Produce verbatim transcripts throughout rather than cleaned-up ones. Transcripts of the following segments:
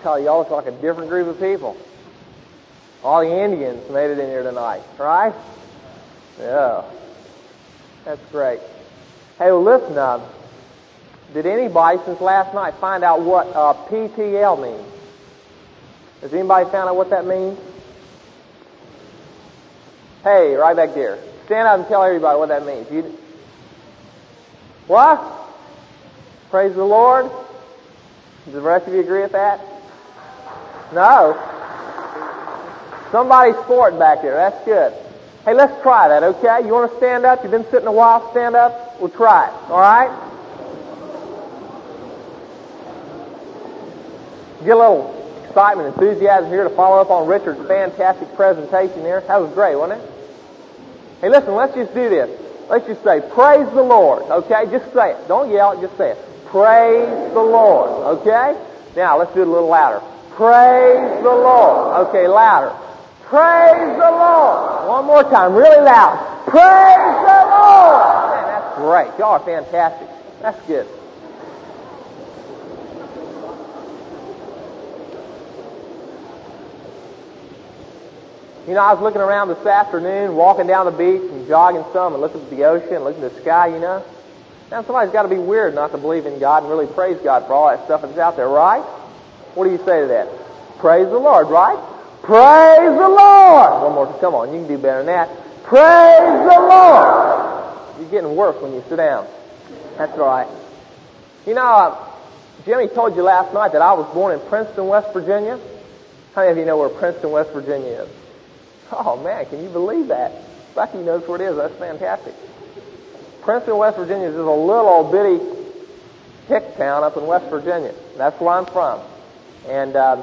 tell you, y'all look like a different group of people. All the Indians made it in here tonight, right? Yeah. That's great. Hey, well, listen, uh, did anybody since last night find out what uh, P T L means? Has anybody found out what that means? Hey, right back there. Stand up and tell everybody what that means. You, what? Praise the Lord? Does the rest of you agree with that? No? Somebody's sporting back there. That's good. Hey, let's try that, okay? You want to stand up? You've been sitting a while. Stand up. We'll try it. All right? Get a little excitement, enthusiasm here to follow up on Richard's fantastic presentation there. That was great, wasn't it? Hey, listen, let's just do this. Let's just say, praise the Lord, okay? Just say it. Don't yell it, just say it. Praise the Lord, okay? Now, let's do it a little louder. Praise the Lord. Okay, louder. Praise the Lord. One more time, really loud. Praise the Lord. Man, that's great. Y'all are fantastic. That's good. You know, I was looking around this afternoon, walking down the beach and jogging some and looking at the ocean and looking at the sky, you know. Now, somebody's got to be weird not to believe in God and really praise God for all that stuff that's out there, right? What do you say to that? Praise the Lord, right? Praise the Lord! One more, come on, you can do better than that. Praise the Lord! You're getting worse when you sit down. That's right. You know, uh, Jimmy told you last night that I was born in Princeton, West Virginia. How many of you know where Princeton, West Virginia is? Oh, man, can you believe that? Becky knows where it is. That's fantastic. Princeton, West Virginia is just a little old bitty hick town up in West Virginia. That's where I'm from. And um,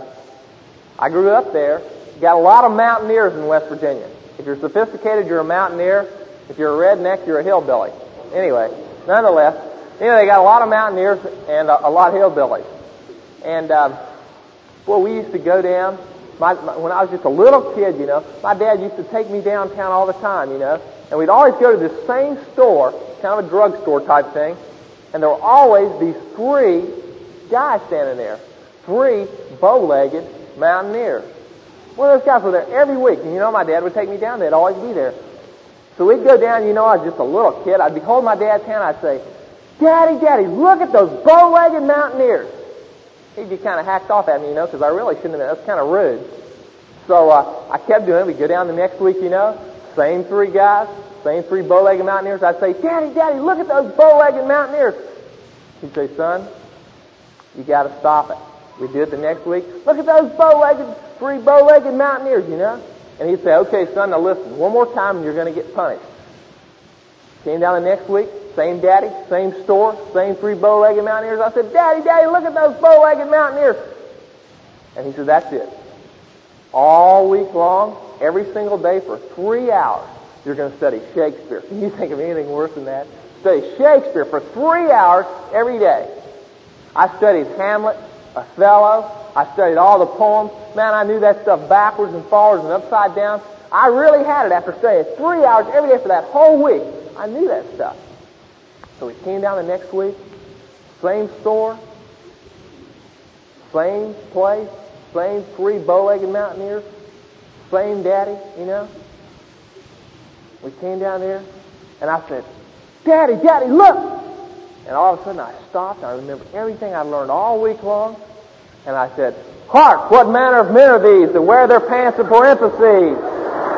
I grew up there. Got a lot of mountaineers in West Virginia. If you're sophisticated, you're a mountaineer. If you're a redneck, you're a hillbilly. Anyway, nonetheless, you know, they got a lot of mountaineers and a, a lot of hillbillies. And, um, well, we used to go down. My, my, when I was just a little kid, you know, my dad used to take me downtown all the time, you know, and we'd always go to this same store, kind of a drugstore type thing, and there were always these three guys standing there, three bow-legged mountaineers. One of those guys were there every week, and you know, my dad would take me down, they'd always be there. So we'd go down, you know, I was just a little kid, I'd be holding my dad's hand, I'd say, Daddy, Daddy, look at those bow-legged mountaineers. He'd be kind of hacked off at me, you know, because I really shouldn't have been. That's kind of rude. So uh, I kept doing it. We'd go down the next week, you know, same three guys, same three bow-legged mountaineers. I'd say, Daddy, Daddy, look at those bow-legged mountaineers. He'd say, son, you got to stop it. We'd do it the next week. Look at those bow-legged, three bow-legged mountaineers, you know. And he'd say, okay, son, now listen, one more time and you're going to get punished. Came down the next week. Same daddy, same store, same three bow-legged mountaineers. I said, Daddy, Daddy, look at those bow-legged mountaineers. And he said, that's it. All week long, every single day for three hours, you're going to study Shakespeare. Can you think of anything worse than that? Study Shakespeare for three hours every day. I studied Hamlet, Othello. I studied all the poems. Man, I knew that stuff backwards and forwards and upside down. I really had it after studying three hours every day for that whole week. I knew that stuff. So we came down the next week, same store, same place, same three bow-legged mountaineers, same daddy, you know. We came down there, and I said, Daddy, Daddy, look! And all of a sudden I stopped, and I remembered everything I learned all week long, and I said, Hark, what manner of men are these that wear their pants in parentheses?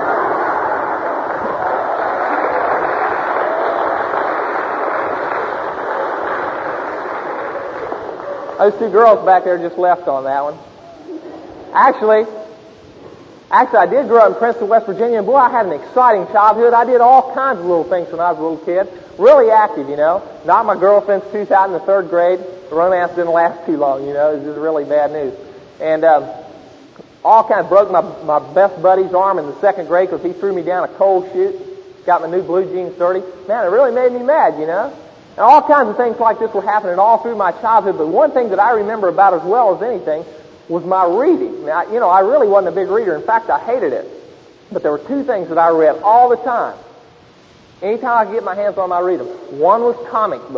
Those two girls back there just left on that one. Actually, actually, I did grow up in Princeton, West Virginia, and boy, I had an exciting childhood. I did all kinds of little things when I was a little kid. Really active, you know. Not my girlfriend since out in the third grade. The romance didn't last too long, you know. It was just really bad news. And um, all kinds broke my, my best buddy's arm in the second grade because he threw me down a cold chute. Got my new blue jeans dirty. Man, it really made me mad, you know. And all kinds of things like this were happening all through my childhood, but one thing that I remember about as well as anything was my reading. Now, you know, I really wasn't a big reader. In fact, I hated it. But there were two things that I read all the time. Anytime I could get my hands on them, I read them. One was comic books.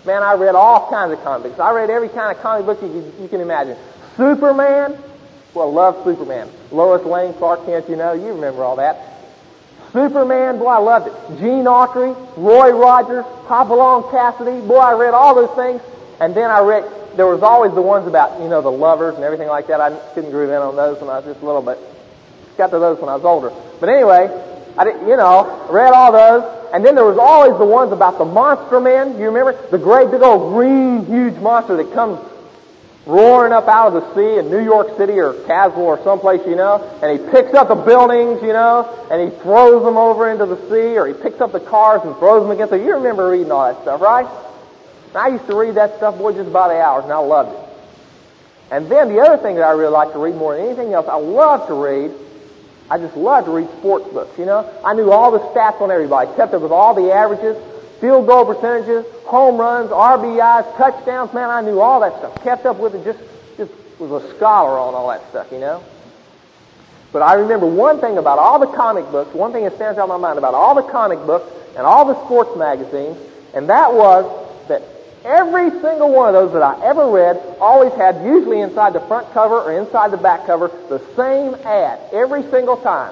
Man, I read all kinds of comic books. I read every kind of comic book you can, you can imagine. Superman, well, I love Superman. Lois Lane, Clark Kent, you know, you remember all that. Superman, boy, I loved it. Gene Autry, Roy Rogers, Hopalong Cassidy, boy, I read all those things. And then I read, there was always the ones about, you know, the lovers and everything like that. I couldn't groove in on those when I was just a little bit. Got to those when I was older. But anyway, I did, you know, read all those. And then there was always the ones about the monster men. You remember? The great big old green huge monster that comes roaring up out of the sea in New York City or Caswell or someplace, you know, and he picks up the buildings, you know, and he throws them over into the sea, or he picks up the cars and throws them against the... You remember reading all that stuff, right? And I used to read that stuff, boy, just about eight hours, and I loved it. And then the other thing that I really like to read more than anything else, I love to read, I just love to read sports books, you know. I knew all the stats on everybody, kept up with all the averages, field goal percentages, home runs, R B Is, touchdowns. Man, I knew all that stuff. Kept up with it, just, just was a scholar on all that stuff, you know. But I remember one thing about all the comic books, one thing that stands out in my mind about all the comic books and all the sports magazines, and that was that every single one of those that I ever read always had, usually inside the front cover or inside the back cover, the same ad every single time.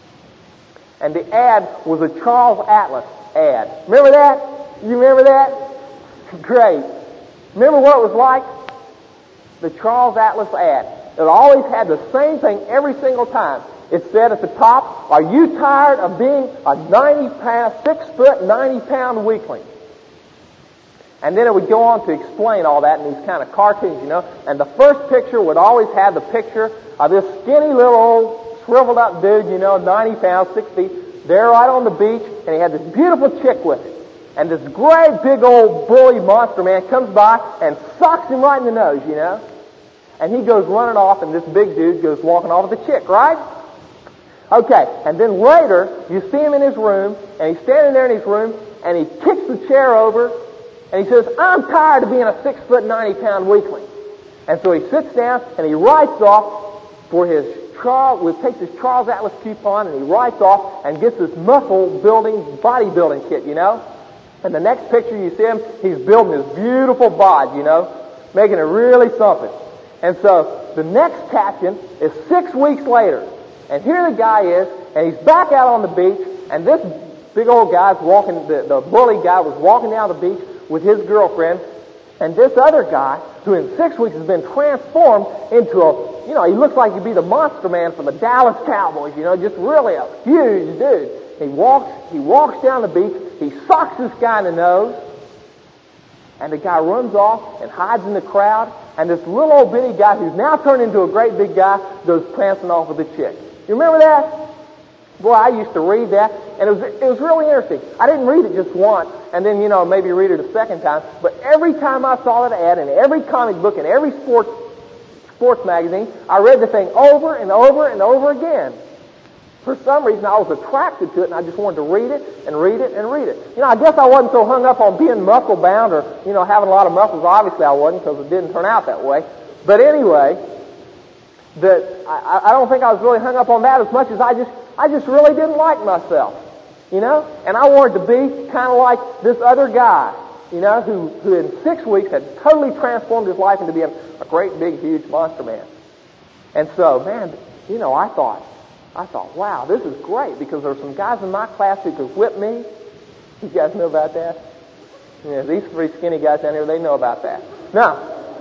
And the ad was a Charles Atlas ad. Remember that? You remember that? Great. Remember what it was like? The Charles Atlas ad. It always had the same thing every single time. It said at the top, "Are you tired of being a ninety pound, six foot, ninety pound weakling?" And then it would go on to explain all that in these kind of cartoons, you know. And the first picture would always have the picture of this skinny little old shriveled up dude, you know, ninety pounds, six feet, there right on the beach, and he had this beautiful chick with him. And this great big old bully monster man comes by and socks him right in the nose, you know. And he goes running off, and this big dude goes walking off with the chick, right? Okay, and then later, you see him in his room, and he's standing there in his room, and he kicks the chair over, and he says, "I'm tired of being a six foot, ninety pound weakling." And so he sits down, and he writes off for his Charles, we takes his Charles Atlas coupon, and he writes off and gets this muscle building, bodybuilding kit, you know. And the next picture you see him, he's building this beautiful bod, you know, making it really something. And so the next caption is six weeks later. And here the guy is, and he's back out on the beach, and this big old guy's walking, the, the bully guy was walking down the beach with his girlfriend, and this other guy, who in six weeks has been transformed into a, you know, he looks like he'd be the monster man from the Dallas Cowboys, you know, just really a huge dude. He walks, he walks down the beach, he socks this guy in the nose, and the guy runs off and hides in the crowd, and this little old bitty guy who's now turned into a great big guy goes prancing off with the chick. You remember that? Boy, I used to read that, and it was it was really interesting. I didn't read it just once, and then, you know, maybe read it a second time, but every time I saw that ad in every comic book and every sports sports magazine, I read the thing over and over and over again. For some reason, I was attracted to it, and I just wanted to read it and read it and read it. You know, I guess I wasn't so hung up on being muscle-bound or, you know, having a lot of muscles. Obviously, I wasn't, because it didn't turn out that way. But anyway, that I, I don't think I was really hung up on that as much as I just I just really didn't like myself, you know. And I wanted to be kind of like this other guy, you know, who who in six weeks had totally transformed his life into being a great, big, huge monster man. And so, man, you know, I thought. I thought, wow, this is great, because there were some guys in my class who could whip me. You guys know about that? Yeah, these three skinny guys down here, they know about that. Now,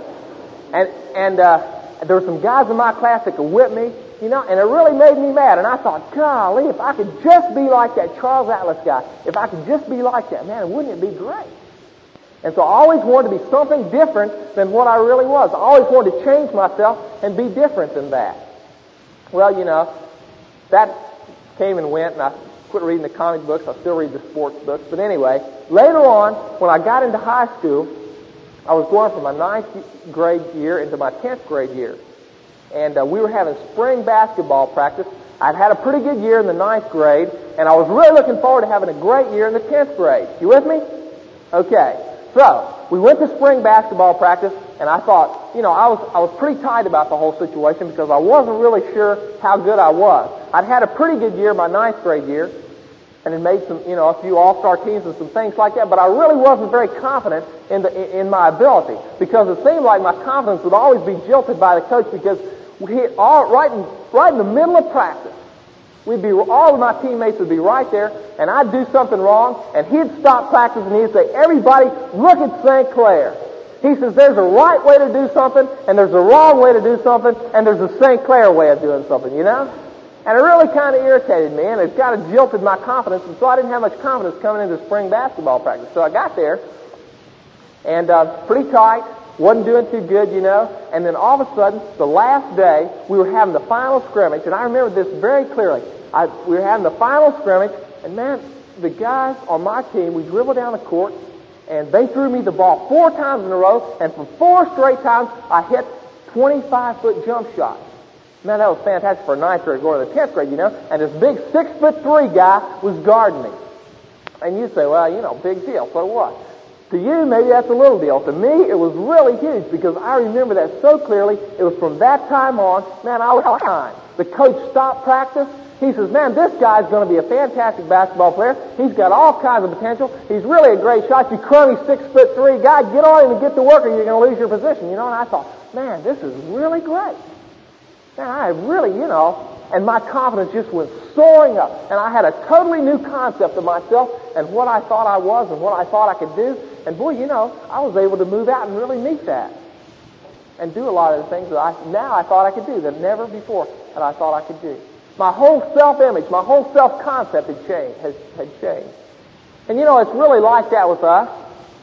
and and uh, there were some guys in my class that could whip me, you know, and it really made me mad. And I thought, golly, if I could just be like that Charles Atlas guy, if I could just be like that, man, wouldn't it be great? And so I always wanted to be something different than what I really was. I always wanted to change myself and be different than that. Well, you know, that came and went, and I quit reading the comic books. I still read the sports books. But anyway, later on, when I got into high school, I was going from my ninth grade year into my tenth grade year. And uh, we were having spring basketball practice. I'd had a pretty good year in the ninth grade, and I was really looking forward to having a great year in the tenth grade. You with me? Okay. So, we went to spring basketball practice, and I thought, you know, I was I was pretty tight about the whole situation, because I wasn't really sure how good I was. I'd had a pretty good year my ninth grade year, and had made some, you know, a few all-star teams and some things like that, but I really wasn't very confident in the in my ability, because it seemed like my confidence would always be jilted by the coach, because we all right in right in the middle of practice, we'd be all of my teammates would be right there, and I'd do something wrong, and he'd stop practice and he'd say, "Everybody, look at Saint Clair." He says, "There's a right way to do something, and there's a wrong way to do something, and there's a Saint Clair way of doing something," you know? And it really kind of irritated me, and it kind of jilted my confidence, and so I didn't have much confidence coming into spring basketball practice. So I got there, and uh, pretty tight, wasn't doing too good, you know, and then all of a sudden, the last day, we were having the final scrimmage, and I remember this very clearly. I, we were having the final scrimmage, and man, the guys on my team, we dribbled down the court, and they threw me the ball four times in a row, and for four straight times, I hit twenty-five foot jump shots. Man, that was fantastic for a ninth grade going to the tenth grade, you know. And this big six foot three guy was guarding me. And you say, well, you know, big deal, so what? To you, maybe that's a little deal. To me, it was really huge, because I remember that so clearly. It was from that time on, man, I was behind. The coach stopped practice. He says, "Man, this guy's going to be a fantastic basketball player. He's got all kinds of potential. He's really a great shot. You crummy six foot three guy, get on him and get to work, or you're going to lose your position." You know, and I thought, man, this is really great. Man, I really, you know, and my confidence just went soaring up. And I had a totally new concept of myself and what I thought I was and what I thought I could do. And boy, you know, I was able to move out and really meet that. And do a lot of the things that I now I thought I could do that never before that I thought I could do. My whole self-image, my whole self-concept had changed, had, had changed. And you know, it's really like that with us.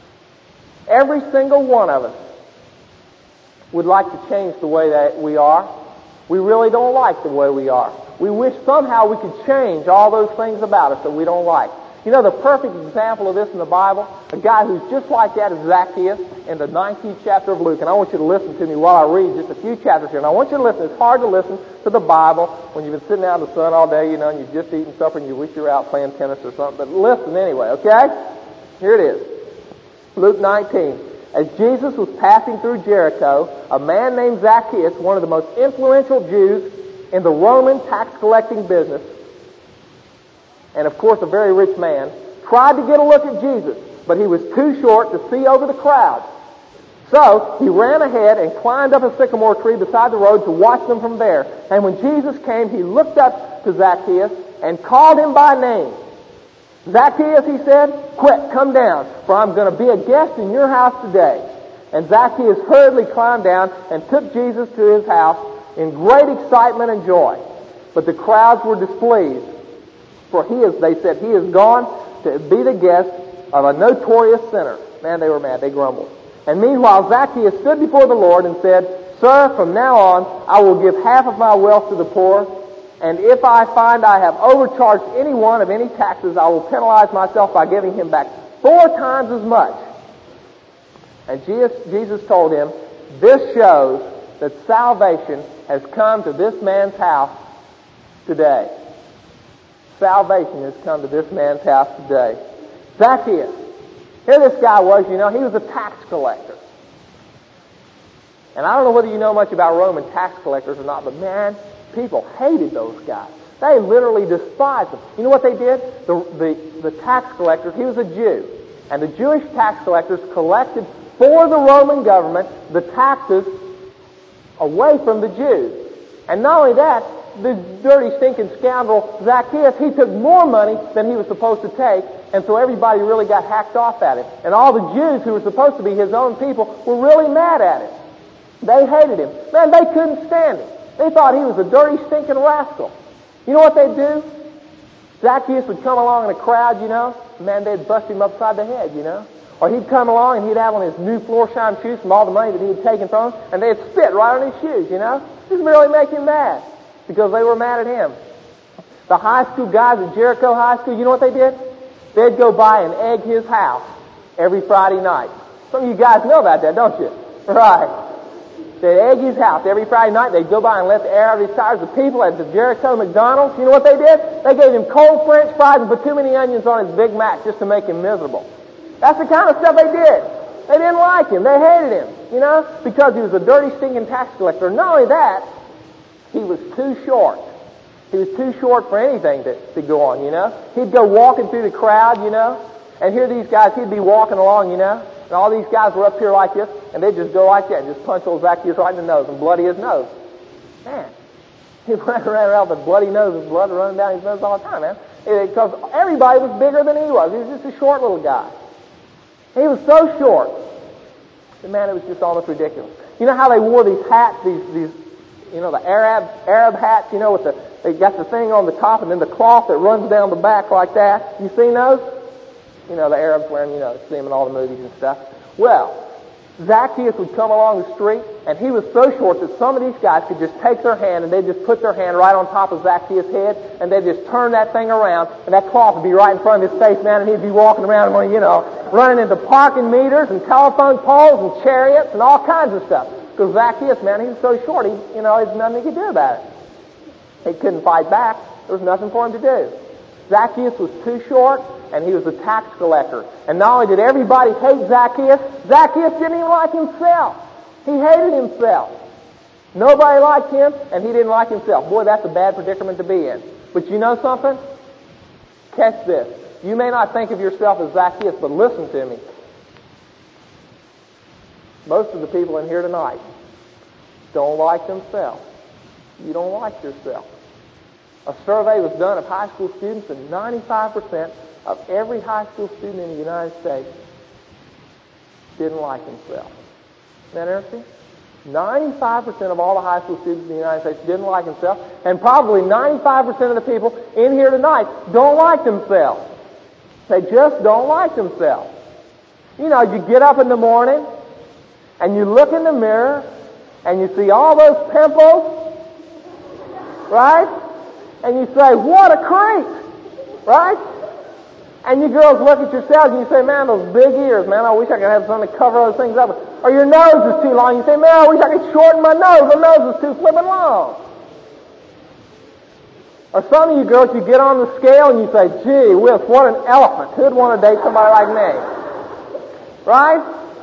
Every single one of us would like to change the way that we are. We really don't like the way we are. We wish somehow we could change all those things about us that we don't like. You know, the perfect example of this in the Bible, a guy who's just like that is Zacchaeus in the nineteenth chapter of Luke. And I want you to listen to me while I read just a few chapters here. And I want you to listen. It's hard to listen to the Bible when you've been sitting out in the sun all day, you know, and you've just eaten supper and you wish you were out playing tennis or something. But listen anyway, okay? Here it is. Luke nineteen. As Jesus was passing through Jericho, a man named Zacchaeus, one of the most influential Jews in the Roman tax-collecting business, and of course a very rich man, tried to get a look at Jesus, but he was too short to see over the crowd. So he ran ahead and climbed up a sycamore tree beside the road to watch them from there. And when Jesus came, he looked up to Zacchaeus and called him by name. "Zacchaeus," he said, "quick, come down, for I'm going to be a guest in your house today." And Zacchaeus hurriedly climbed down and took Jesus to his house in great excitement and joy. But the crowds were displeased, for he is, they said, he is gone to be the guest of a notorious sinner. Man, they were mad. They grumbled. And meanwhile, Zacchaeus stood before the Lord and said, "Sir, from now on, I will give half of my wealth to the poor. And if I find I have overcharged anyone of any taxes, I will penalize myself by giving him back four times as much." And Jesus, Jesus told him, "This shows that salvation has come to this man's house today." Salvation has come to this man's house today. Zacchaeus. Here this guy was, you know, he was a tax collector. And I don't know whether you know much about Roman tax collectors or not, but man, people hated those guys. They literally despised them. You know what they did? The, the, the tax collectors, he was a Jew, and the Jewish tax collectors collected for the Roman government the taxes away from the Jews. And not only that, the dirty, stinking scoundrel Zacchaeus, he took more money than he was supposed to take, and so everybody really got hacked off at him. And all the Jews who were supposed to be his own people were really mad at him. They hated him. Man, they couldn't stand him. They thought he was a dirty, stinking rascal. You know what they'd do? Zacchaeus would come along in a crowd, you know. Man, they'd bust him upside the head, you know. Or he'd come along and he'd have on his new floor-shine shoes from all the money that he had taken from him, and they'd spit right on his shoes, you know. Just really make him mad because they were mad at him. The high school guys at Jericho High School, you know what they did? They'd go by and egg his house every Friday night. Some of you guys know about that, don't you? Right. They'd egg his house every Friday night. They'd go by and let the air out of his tires. The people at the Jericho McDonald's, you know what they did? They gave him cold French fries and put too many onions on his Big Mac just to make him miserable. That's the kind of stuff they did. They didn't like him. They hated him, you know, because he was a dirty, stinking tax collector. Not only that, he was too short. He was too short for anything to, to go on, you know. He'd go walking through the crowd, you know, and here these guys, he'd be walking along, you know, and all these guys were up here like this, and they'd just go like that and just punch old Zacchaeus right in the nose and bloody his nose. Man, he ran around with a bloody nose and blood running down his nose all the time, man. Because everybody was bigger than he was. He was just a short little guy. He was so short. And man, it was just almost ridiculous. You know how they wore these hats, these, these, you know, the Arab Arab hats, you know, with the, they got the thing on the top and then the cloth that runs down the back like that. You seen those? You know, the Arabs wearing, you know, see them in all the movies and stuff. Well, Zacchaeus would come along the street, and he was so short that some of these guys could just take their hand and they'd just put their hand right on top of Zacchaeus' head, and they'd just turn that thing around, and that cloth would be right in front of his face, man, and he'd be walking around, you know, running into parking meters and telephone poles and chariots and all kinds of stuff. Because Zacchaeus, man, he was so short, he, you know, there's nothing he could do about it. He couldn't fight back. There was nothing for him to do. Zacchaeus was too short, and he was a tax collector. And not only did everybody hate Zacchaeus, Zacchaeus didn't even like himself. He hated himself. Nobody liked him, and he didn't like himself. Boy, that's a bad predicament to be in. But you know something? Catch this. You may not think of yourself as Zacchaeus, but listen to me. Most of the people in here tonight don't like themselves. You don't like yourself. A survey was done of high school students, and ninety-five percent of every high school student in the United States didn't like himself. Isn't that interesting? ninety-five percent of all the high school students in the United States didn't like themselves, and probably ninety-five percent of the people in here tonight don't like themselves. They just don't like themselves. You know, you get up in the morning, and you look in the mirror, and you see all those pimples, right? And you say, what a creep, right? And you girls look at yourselves and you say, man, those big ears, man, I wish I could have something to cover those things up. Or your nose is too long. You say, man, I wish I could shorten my nose. My nose is too flippin' long. Or some of you girls, you get on the scale and you say, gee whiz, what an elephant. Who'd want to date somebody like me? Right?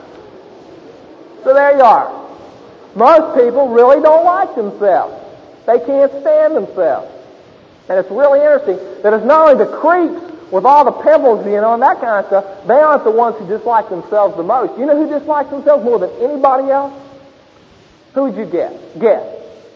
So there you are. Most people really don't like themselves. They can't stand themselves. And it's really interesting that it's not only the creeps with all the pimples, you know, and that kind of stuff, they aren't the ones who dislike themselves the most. You know who dislikes themselves more than anybody else? Who would you guess? Guess.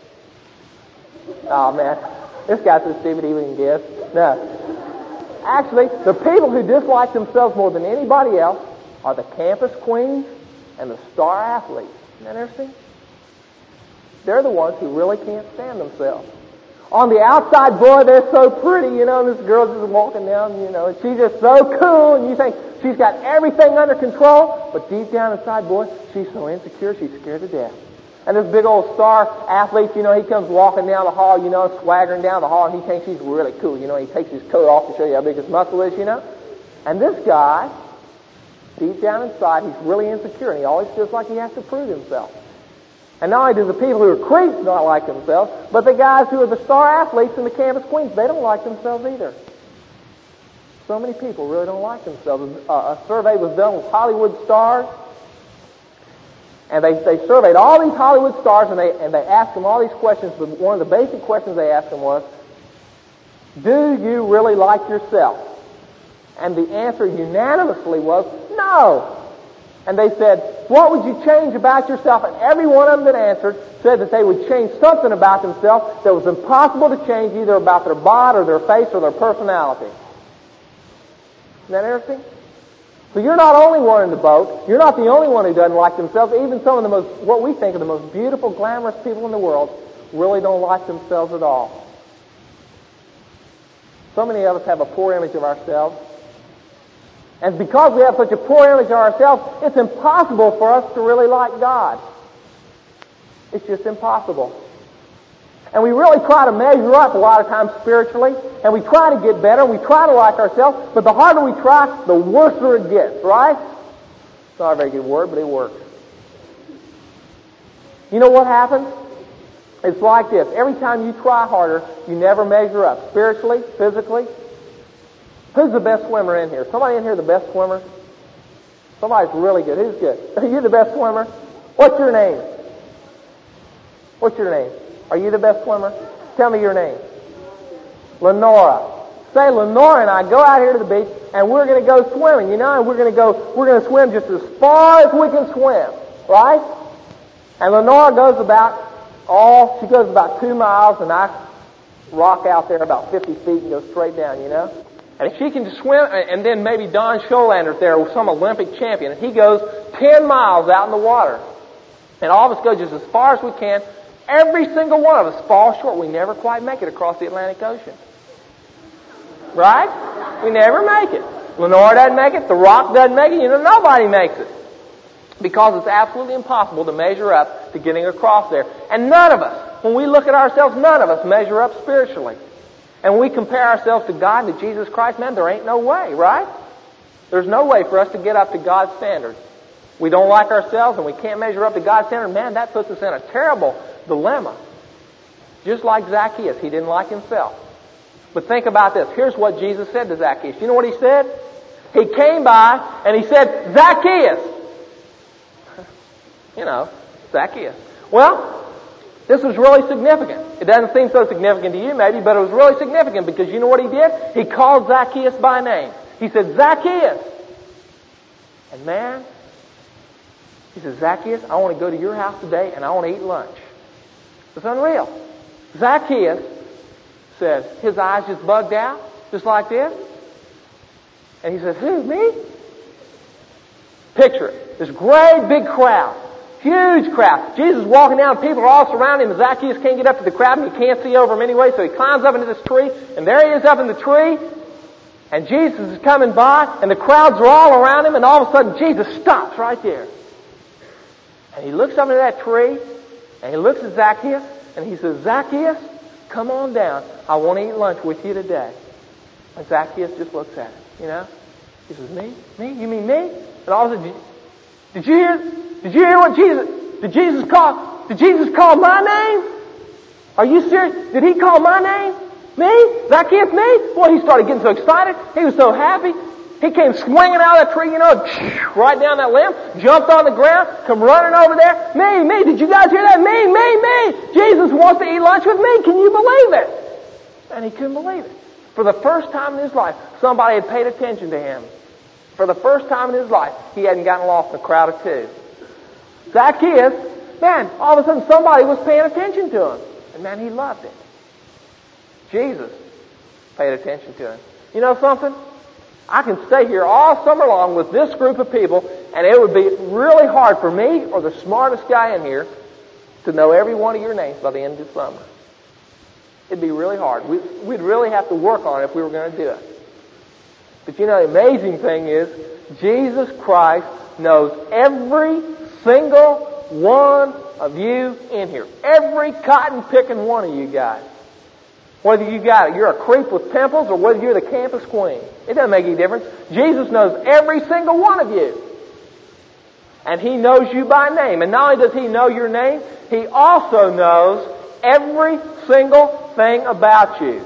Oh, man. This guy's so stupid he wouldn't guess. No. Actually, the people who dislike themselves more than anybody else are the campus queens and the star athletes. Isn't that interesting? They're the ones who really can't stand themselves. On the outside, boy, they're so pretty, you know, and this girl's just walking down, you know, and she's just so cool, and you think she's got everything under control, but deep down inside, boy, she's so insecure, she's scared to death. And this big old star athlete, you know, he comes walking down the hall, you know, swaggering down the hall, and he thinks he's really cool, you know, he takes his coat off to show you how big his muscle is, you know. And this guy, deep down inside, he's really insecure, and he always feels like he has to prove himself. And not only do the people who are creeps not like themselves, but the guys who are the star athletes and the campus queens, they don't like themselves either. So many people really don't like themselves. Uh, a survey was done with Hollywood stars, and they, they surveyed all these Hollywood stars, and they, and they asked them all these questions, but one of the basic questions they asked them was, do you really like yourself? And the answer unanimously was, no. And they said, what would you change about yourself? And every one of them that answered said that they would change something about themselves that was impossible to change, either about their body or their face or their personality. Isn't that interesting? So you're not only one in the boat. You're not the only one who doesn't like themselves. Even some of the most, what we think are the most beautiful, glamorous people in the world really don't like themselves at all. So many of us have a poor image of ourselves. And because we have such a poor image of ourselves, it's impossible for us to really like God. It's just impossible. And we really try to measure up a lot of times spiritually, and we try to get better, and we try to like ourselves, but the harder we try, the worse it gets, right? It's not a very good word, but it works. You know what happens? It's like this. Every time you try harder, you never measure up. Spiritually, physically. Who's the best swimmer in here? Somebody in here the best swimmer? Somebody's really good. Who's good? Are you the best swimmer? What's your name? What's your name? Are you the best swimmer? Tell me your name. Lenora. Say Lenora and I go out here to the beach and we're going to go swimming, you know, and we're going to go, we're going to swim just as far as we can swim, right? And Lenora goes about, oh, she goes about two miles and I rock out there about fifty feet and go straight down, you know. And if she can just swim, and then maybe Don Scholander's there, some Olympic champion, and he goes ten miles out in the water. And all of us go just as far as we can. Every single one of us falls short. We never quite make it across the Atlantic Ocean. Right? We never make it. Lenora doesn't make it. The Rock doesn't make it. You know, nobody makes it. Because it's absolutely impossible to measure up to getting across there. And none of us, when we look at ourselves, none of us measure up spiritually. And when we compare ourselves to God and to Jesus Christ, man, there ain't no way, right? There's no way for us to get up to God's standard. We don't like ourselves and we can't measure up to God's standard. Man, that puts us in a terrible dilemma. Just like Zacchaeus, he didn't like himself. But think about this. Here's what Jesus said to Zacchaeus. You know what he said? He came by and he said, Zacchaeus. You know, Zacchaeus. Well, this was really significant. It doesn't seem so significant to you maybe, but it was really significant because you know what he did? He called Zacchaeus by name. He said, Zacchaeus. And man, he said, Zacchaeus, I want to go to your house today and I want to eat lunch. It's unreal. Zacchaeus says, his eyes just bugged out, just like this. And he says, who, me? Picture it. This great big crowd. Huge crowd. Jesus is walking down, people are all surrounding him. Zacchaeus can't get up to the crowd and he can't see over him anyway, so he climbs up into this tree, and there he is up in the tree, and Jesus is coming by, and the crowds are all around him, and all of a sudden Jesus stops right there. And he looks up into that tree, and he looks at Zacchaeus, and he says, Zacchaeus, come on down. I want to eat lunch with you today. And Zacchaeus just looks at him, you know. He says, me? Me? You mean me? And all of a sudden, did you hear? Did you hear what Jesus, did Jesus call, did Jesus call my name? Are you serious? Did he call my name? Me? Zacchaeus, me? Boy, he started getting so excited. He was so happy. He came swinging out of that tree, you know, right down that limb, jumped on the ground, come running over there. Me, me, did you guys hear that? Me, me, me. Jesus wants to eat lunch with me. Can you believe it? And he couldn't believe it. For the first time in his life, somebody had paid attention to him. For the first time in his life, he hadn't gotten lost in a crowd of two. Zacchaeus, man, all of a sudden somebody was paying attention to him. And man, he loved it. Jesus paid attention to him. You know something? I can stay here all summer long with this group of people, and it would be really hard for me or the smartest guy in here to know every one of your names by the end of the summer. It'd be really hard. We, we'd really have to work on it if we were going to do it. But you know, the amazing thing is, Jesus Christ knows every single one of you in here. Every cotton-picking one of you guys. Whether you got it, you're a creep with pimples, or whether you're the campus queen. It doesn't make any difference. Jesus knows every single one of you. And He knows you by name. And not only does He know your name, He also knows every single thing about you.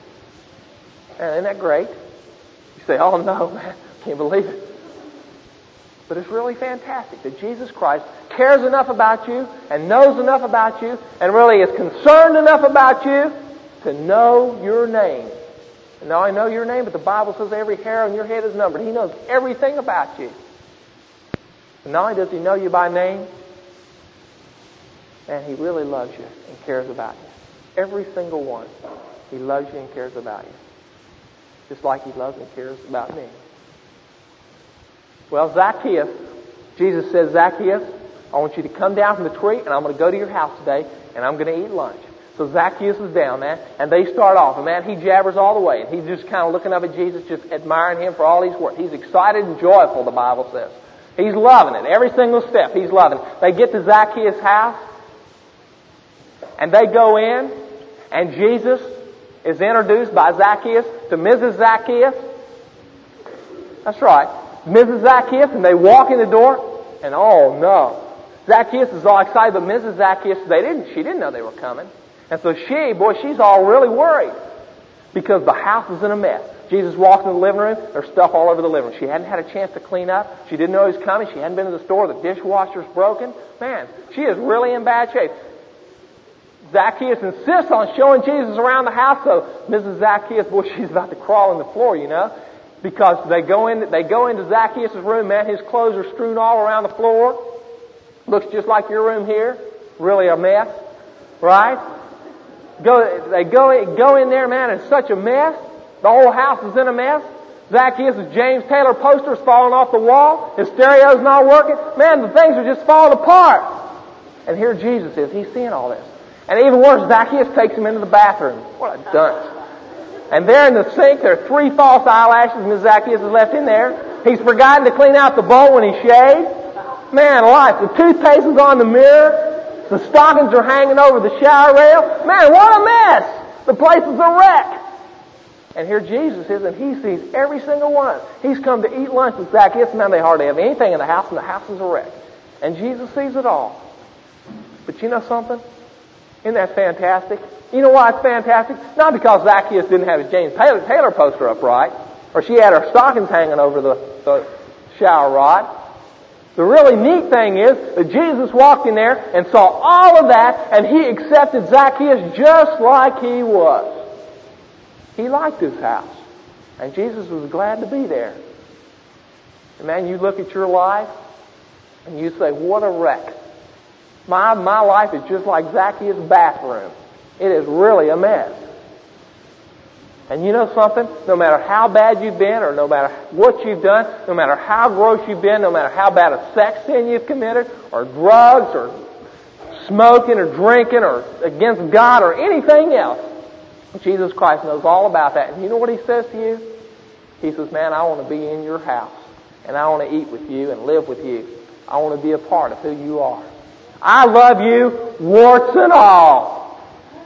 And isn't that great? You say, oh no, man, can't believe it. But it's really fantastic that Jesus Christ cares enough about you and knows enough about you and really is concerned enough about you to know your name. And now I know your name, but the Bible says every hair on your head is numbered. He knows everything about you. And not only does He know you by name, and He really loves you and cares about you. Every single one. He loves you and cares about you. Just like He loves and cares about me. Well, Zacchaeus, Jesus says, Zacchaeus, I want you to come down from the tree, and I'm going to go to your house today, and I'm going to eat lunch. So Zacchaeus is down, man, and they start off, and man, he jabbers all the way, and he's just kind of looking up at Jesus, just admiring Him for all He's worth. He's excited and joyful, the Bible says. He's loving it. Every single step, he's loving it. They get to Zacchaeus' house, and they go in, and Jesus is introduced by Zacchaeus to Missus Zacchaeus. That's right. Missus Zacchaeus, and they walk in the door, and oh no. Zacchaeus is all excited, but Missus Zacchaeus, they didn't, she didn't know they were coming. And so she, boy, she's all really worried because the house is in a mess. Jesus walks in the living room, there's stuff all over the living room. She hadn't had a chance to clean up. She didn't know he was coming. She hadn't been to the store. The dishwasher's broken. Man, she is really in bad shape. Zacchaeus insists on showing Jesus around the house, so Missus Zacchaeus, boy, she's about to crawl on the floor, you know, because they go in, they go into Zacchaeus' room, man, his clothes are strewn all around the floor. Looks just like your room here. Really a mess, right? Go, they go, go in there, man, it's such a mess. The whole house is in a mess. Zacchaeus' James Taylor poster is falling off the wall. His stereo's not working. Man, the things are just falling apart. And here Jesus is. He's seeing all this. And even worse, Zacchaeus takes him into the bathroom. What a dunce. And there in the sink, there are three false eyelashes Miss Zacchaeus has left in there. He's forgotten to clean out the bowl when he shaved. Man, life. The toothpaste is on the mirror. The stockings are hanging over the shower rail. Man, what a mess. The place is a wreck. And here Jesus is, and he sees every single one. He's come to eat lunch with Zacchaeus. Now they hardly have anything in the house, and the house is a wreck. And Jesus sees it all. But you know something? Isn't that fantastic? You know why it's fantastic? Not because Zacchaeus didn't have his James Taylor, Taylor poster up right, or she had her stockings hanging over the, the shower rod. The really neat thing is that Jesus walked in there and saw all of that, and he accepted Zacchaeus just like he was. He liked his house, and Jesus was glad to be there. And man, you look at your life, and you say, what a wreck. My, my life is just like Zacchaeus' bathroom. It is really a mess. And you know something? No matter how bad you've been, or no matter what you've done, no matter how gross you've been, no matter how bad a sex sin you've committed, or drugs, or smoking, or drinking, or against God, or anything else, Jesus Christ knows all about that. And you know what he says to you? He says, man, I want to be in your house, and I want to eat with you and live with you. I want to be a part of who you are. I love you, warts and all.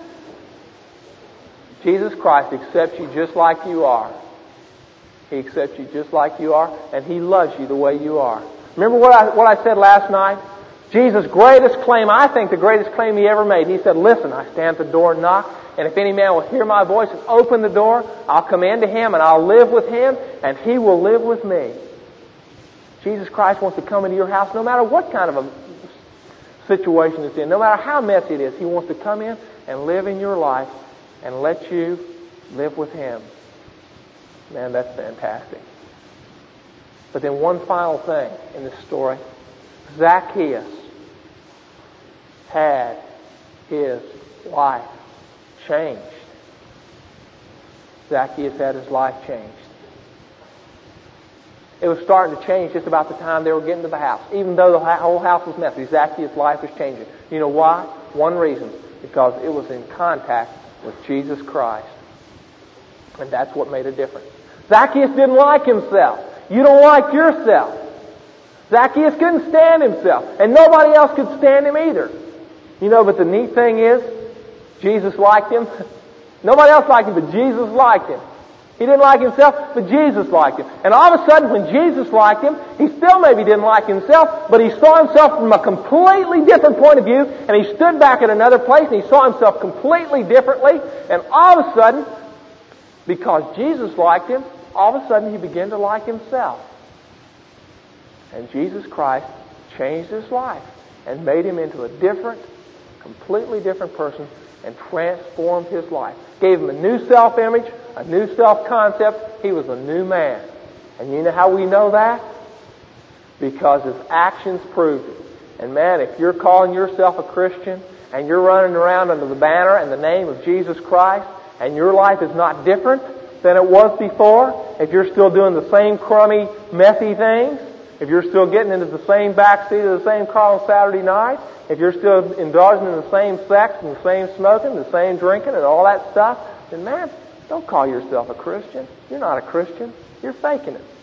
Jesus Christ accepts you just like you are. He accepts you just like you are, and he loves you the way you are. Remember what I, what I said last night? Jesus' greatest claim, I think the greatest claim he ever made, he said, listen, I stand at the door and knock, and if any man will hear my voice and open the door, I'll come into him and I'll live with him, and he will live with me. Jesus Christ wants to come into your house no matter what kind of a situation it's in, no matter how messy it is. He wants to come in and live in your life and let you live with him. Man, that's fantastic. But then one final thing in this story. Zacchaeus had his life changed. Zacchaeus had his life changed. It was starting to change just about the time they were getting to the house. Even though the whole house was messy, Zacchaeus' life was changing. You know why? One reason. Because it was in contact with Jesus Christ. And that's what made a difference. Zacchaeus didn't like himself. You don't like yourself. Zacchaeus couldn't stand himself. And nobody else could stand him either. You know, but the neat thing is, Jesus liked him. Nobody else liked him, but Jesus liked him. He didn't like himself, but Jesus liked him. And all of a sudden, when Jesus liked him, he still maybe didn't like himself, but he saw himself from a completely different point of view, and he stood back at another place, and he saw himself completely differently, and all of a sudden, because Jesus liked him, all of a sudden he began to like himself. And Jesus Christ changed his life and made him into a different, completely different person, and transformed his life. Gave him a new self-image, a new self-concept. He was a new man. And you know how we know that? Because his actions proved it. And man, if you're calling yourself a Christian, and you're running around under the banner and the name of Jesus Christ, and your life is not different than it was before, if you're still doing the same crummy, messy things, if you're still getting into the same backseat of the same car on Saturday night, if you're still indulging in the same sex and the same smoking, the same drinking and all that stuff, then man, don't call yourself a Christian. You're not a Christian. You're faking it.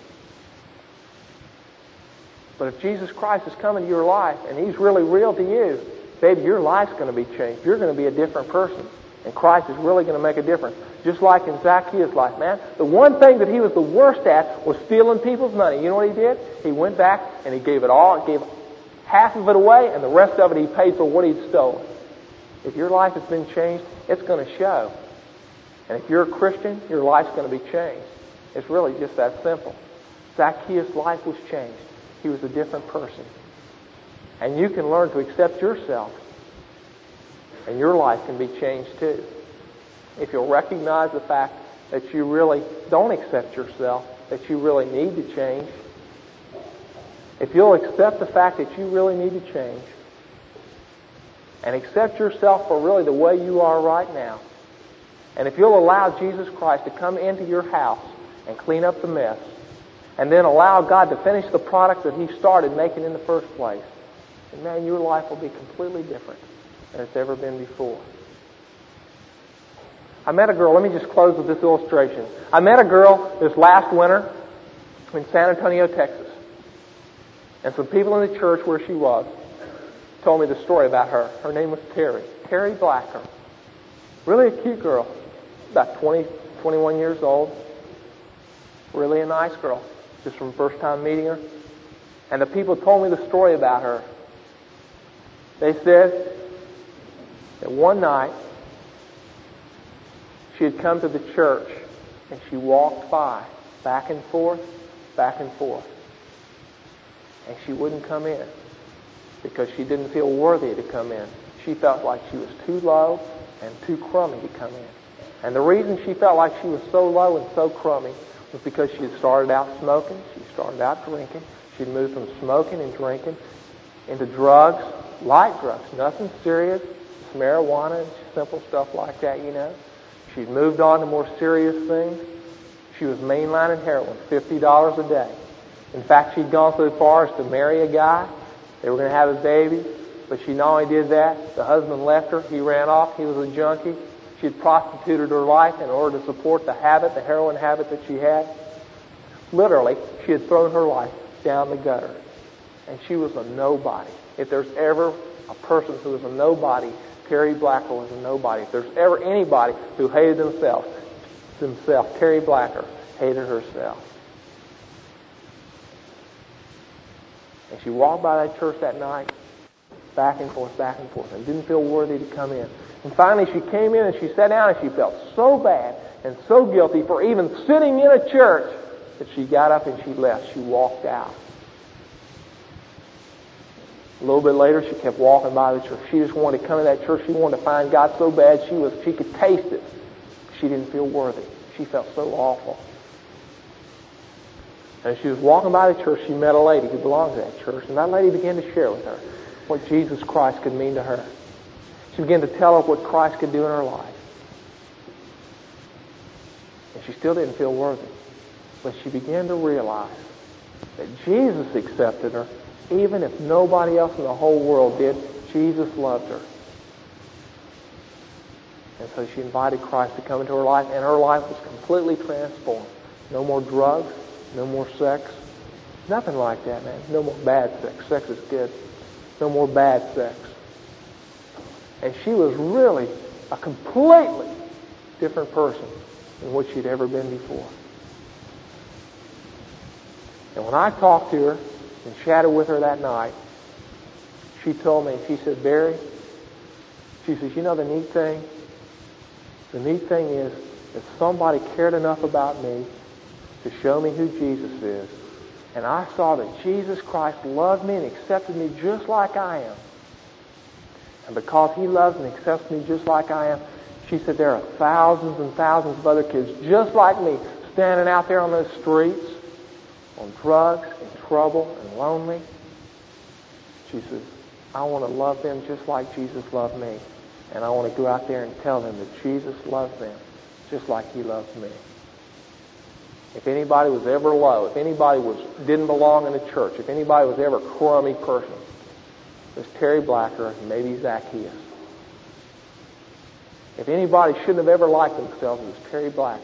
But if Jesus Christ is coming to your life and he's really real to you, baby, your life's going to be changed. You're going to be a different person. And Christ is really going to make a difference. Just like in Zacchaeus' life, man. The one thing that he was the worst at was stealing people's money. You know what he did? He went back and he gave it all, gave half of it away, and the rest of it he paid for what he'd stolen. If your life has been changed, it's going to show. And if you're a Christian, your life's going to be changed. It's really just that simple. Zacchaeus' life was changed. He was a different person. And you can learn to accept yourself And your life can be changed too. If you'll recognize the fact that you really don't accept yourself, that you really need to change. If you'll accept the fact that you really need to change, and accept yourself for really the way you are right now, and if you'll allow Jesus Christ to come into your house and clean up the mess, and then allow God to finish the product that He started making in the first place, and man, your life will be completely different than it's ever been before. I met a girl, let me just close with this illustration. I met a girl this last winter in San Antonio, Texas. And some people in the church where she was told me the story about her. Her name was Terry. Terry Blacker. Really a cute girl. About twenty, twenty-one years old. Really a nice girl. Just from first time meeting her. And the people told me the story about her. They said that one night she had come to the church and she walked by, back and forth, back and forth. And she wouldn't come in because she didn't feel worthy to come in. She felt like she was too low and too crummy to come in. And the reason she felt like she was so low and so crummy was because she had started out smoking, she started out drinking, she'd moved from smoking and drinking into drugs, light drugs, nothing serious, just marijuana and simple stuff like that, you know. She'd moved on to more serious things. She was mainlining heroin, fifty dollars a day. In fact, she'd gone so far as to marry a guy. They were going to have a baby. But she not only did that, the husband left her. He ran off. He was a junkie. She had prostituted her life in order to support the habit, the heroin habit that she had. Literally, she had thrown her life down the gutter. And she was a nobody. If there's ever a person who was a nobody, Terry Blacker was a nobody. If there's ever anybody who hated themselves, themselves, Terry Blacker hated herself. And she walked by that church that night, back and forth, back and forth, and didn't feel worthy to come in. And finally she came in and she sat down and she felt so bad and so guilty for even sitting in a church that she got up and she left. She walked out. A little bit later, she kept walking by the church. She just wanted to come to that church. She wanted to find God so bad she was she could taste it. She didn't feel worthy. She felt so awful. And she was walking by the church. She met a lady who belonged to that church. And that lady began to share with her what Jesus Christ could mean to her. She began to tell her what Christ could do in her life. And she still didn't feel worthy. But she began to realize that Jesus accepted her. Even if nobody else in the whole world did, Jesus loved her. And so she invited Christ to come into her life, and her life was completely transformed. No more drugs, no more sex, nothing like that, man. No more bad sex. Sex is good. No more bad sex. And she was really a completely different person than what she'd ever been before. And when I talked to her and chatted with her that night, she told me, she said, Barry, she says, you know the neat thing? The neat thing is that somebody cared enough about me to show me who Jesus is. And I saw that Jesus Christ loved me and accepted me just like I am. And because He loves and accepts me just like I am, she said there are thousands and thousands of other kids just like me standing out there on those streets on drugs and trouble and lonely. She says, I want to love them just like Jesus loved me. And I want to go out there and tell them that Jesus loves them just like He loves me. If anybody was ever low, if anybody was didn't belong in the church, if anybody was ever a crummy person, it was Terry Blacker and maybe Zacchaeus. If anybody shouldn't have ever liked themselves, it was Terry Blacker.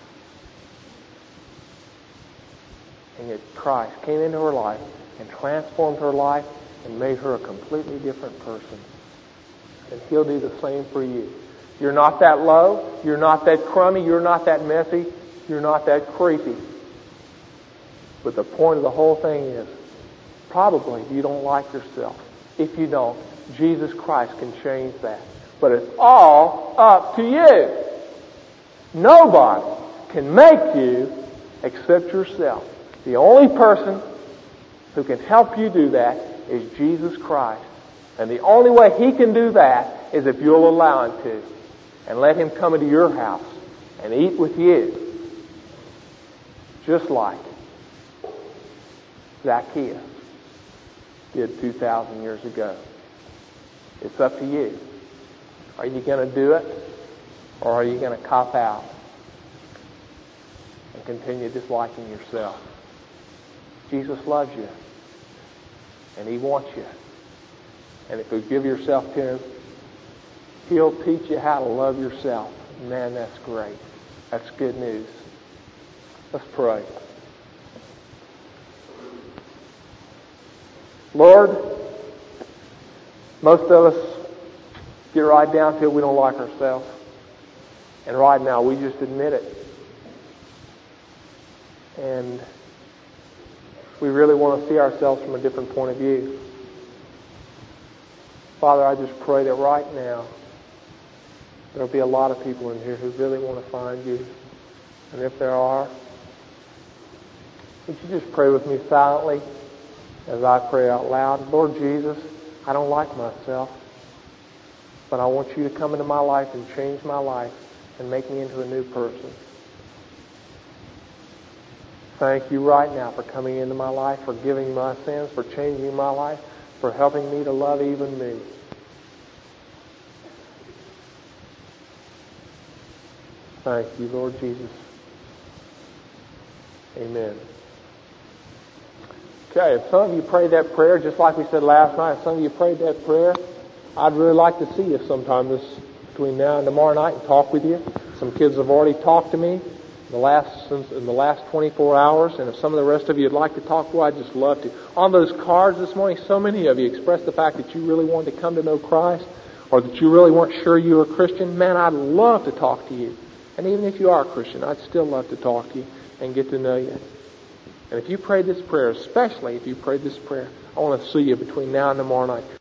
And yet Christ came into her life and transformed her life and made her a completely different person. And He'll do the same for you. You're not that low. You're not that crummy. You're not that messy. You're not that creepy. But the point of the whole thing is, probably you don't like yourself. If you don't, Jesus Christ can change that. But it's all up to you. Nobody can make you except yourself. The only person who can help you do that is Jesus Christ. And the only way He can do that is if you'll allow Him to. And let Him come into your house and eat with you. Just like Zacchaeus did two thousand years ago. It's up to you. Are you going to do it? Or are you going to cop out and continue disliking yourself? Jesus loves you. And He wants you. And if you give yourself to Him, He'll teach you how to love yourself. Man, that's great. That's good news. Let's pray. Lord, most of us get right down to it, we don't like ourselves. And right now, we just admit it. And we really want to see ourselves from a different point of view. Father, I just pray that right now, there'll be a lot of people in here who really want to find You. And if there are, would You just pray with me silently as I pray out loud? Lord Jesus, I don't like myself, but I want You to come into my life and change my life and make me into a new person. Thank You right now for coming into my life, for forgiving my sins, for changing my life, for helping me to love even me. Thank You, Lord Jesus. Amen. Okay, if some of you prayed that prayer, just like we said last night, if some of you prayed that prayer, I'd really like to see you sometime this between now and tomorrow night and talk with you. Some kids have already talked to me in the last since in the last twenty-four hours, and if some of the rest of you would like to talk, well, I'd just love to. On those cards this morning, so many of you expressed the fact that you really wanted to come to know Christ, or that you really weren't sure you were a Christian. Man, I'd love to talk to you. And even if you are a Christian, I'd still love to talk to you and get to know you. And if you prayed this prayer, especially if you prayed this prayer, I want to see you between now and tomorrow night.